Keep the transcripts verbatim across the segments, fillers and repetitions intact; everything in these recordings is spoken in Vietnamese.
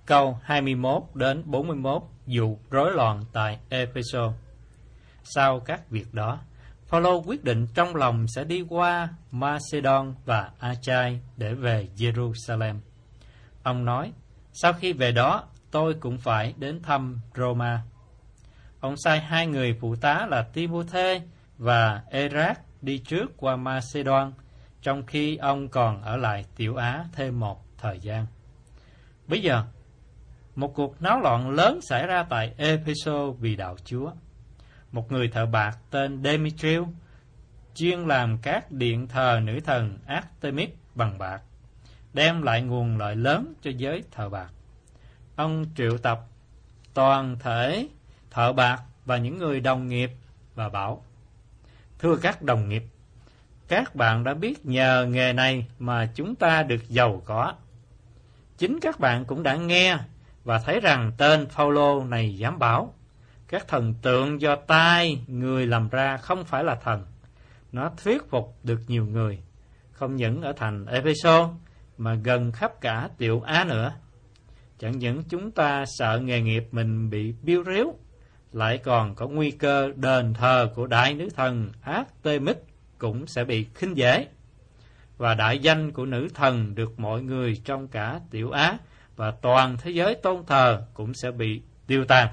câu hai mươi mốt đến bốn mươi mốt vụ rối loạn tại Ephesos. Sau các việc đó, Phaolô quyết định trong lòng sẽ đi qua Macedon và Achai để về Jerusalem. Ông nói, sau khi về đó, tôi cũng phải đến thăm Roma. Ông sai hai người phụ tá là Timôthê và Erác đi trước qua Macedon, trong khi ông còn ở lại Tiểu Á thêm một thời gian. Bây giờ, một cuộc náo loạn lớn xảy ra tại Ephesos vì đạo Chúa. Một người thợ bạc tên Demetrius chuyên làm các điện thờ nữ thần Artemis bằng bạc, đem lại nguồn lợi lớn cho giới thợ bạc. Ông triệu tập toàn thể thợ bạc và những người đồng nghiệp và bảo: thưa các đồng nghiệp, các bạn đã biết nhờ nghề này mà chúng ta được giàu có. Chính các bạn cũng đã nghe và thấy rằng tên Phaolô này dám bảo các thần tượng do tay người làm ra không phải là thần. Nó thuyết phục được nhiều người, không những ở thành Ephesos mà gần khắp cả Tiểu Á nữa. Chẳng những chúng ta sợ nghề nghiệp mình bị biêu riếu, lại còn có nguy cơ đền thờ của đại nữ thần Artemis cũng sẽ bị khinh dễ, và đại danh của nữ thần được mọi người trong cả Tiểu Á và toàn thế giới tôn thờ cũng sẽ bị tiêu tan.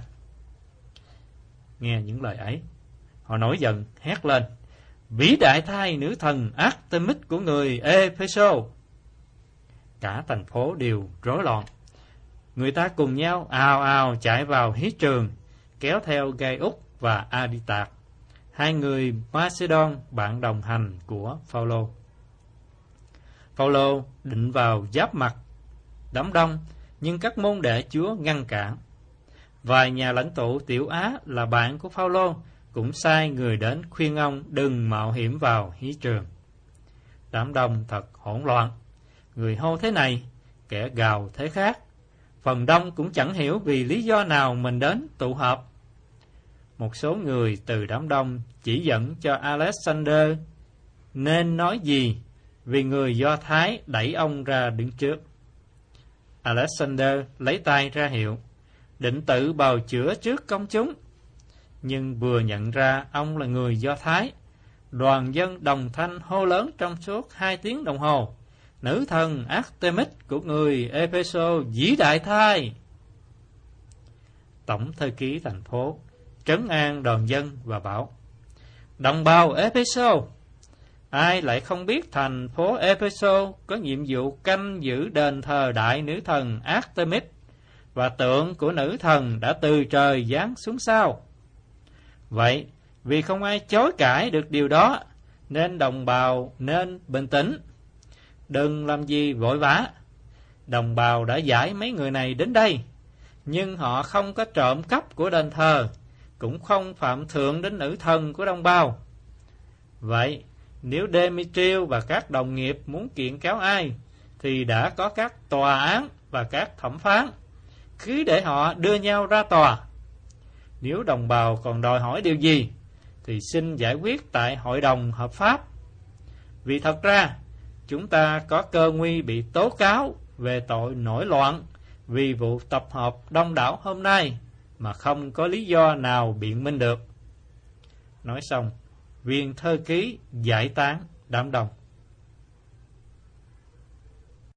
Nghe những lời ấy, họ nổi giận hét lên: vĩ đại thay nữ thần Artemis của người Ephesos! Cả thành phố đều rối loạn. Người ta cùng nhau ào ào chạy vào hí trường, kéo theo Gaius và Aristarch, hai người Macedon bạn đồng hành của Phaolô. Phaolô định vào giáp mặt đám đông, nhưng các môn đệ Chúa ngăn cản. Vài nhà lãnh tụ Tiểu Á là bạn của Phaolô cũng sai người đến khuyên ông đừng mạo hiểm vào hí trường. Đám đông thật hỗn loạn, người hô thế này, kẻ gào thế khác. Phần đông cũng chẳng hiểu vì lý do nào mình đến tụ họp. Một số người từ đám đông chỉ dẫn cho Alexander nên nói gì, vì người Do Thái đẩy ông ra đứng trước. Alexander lấy tay ra hiệu, định tự bào chữa trước công chúng. Nhưng vừa nhận ra ông là người Do Thái, đoàn dân đồng thanh hô lớn trong suốt hai tiếng đồng hồ: nữ thần Artemis của người Ephesos vĩ đại thay! Tổng thư ký thành phố trấn an đoàn dân và bảo: đồng bào Ephesos, ai lại không biết thành phố Ephesos có nhiệm vụ canh giữ đền thờ đại nữ thần Artemis, và tượng của nữ thần đã từ trời giáng xuống sao? Vậy, vì không ai chối cãi được điều đó, nên đồng bào nên bình tĩnh, đừng làm gì vội vã. Đồng bào đã giải mấy người này đến đây, nhưng họ không có trộm cắp của đền thờ, cũng không phạm thượng đến nữ thần của đồng bào. Vậy, nếu Demetrius và các đồng nghiệp muốn kiện cáo ai, thì đã có các tòa án và các thẩm phán, cứ để họ đưa nhau ra tòa. Nếu đồng bào còn đòi hỏi điều gì, thì xin giải quyết tại hội đồng hợp pháp. Vì thật ra, chúng ta có cơ nguy bị tố cáo về tội nổi loạn vì vụ tập hợp đông đảo hôm nay mà không có lý do nào biện minh được. Nói xong, viên thư ký giải tán đám đông.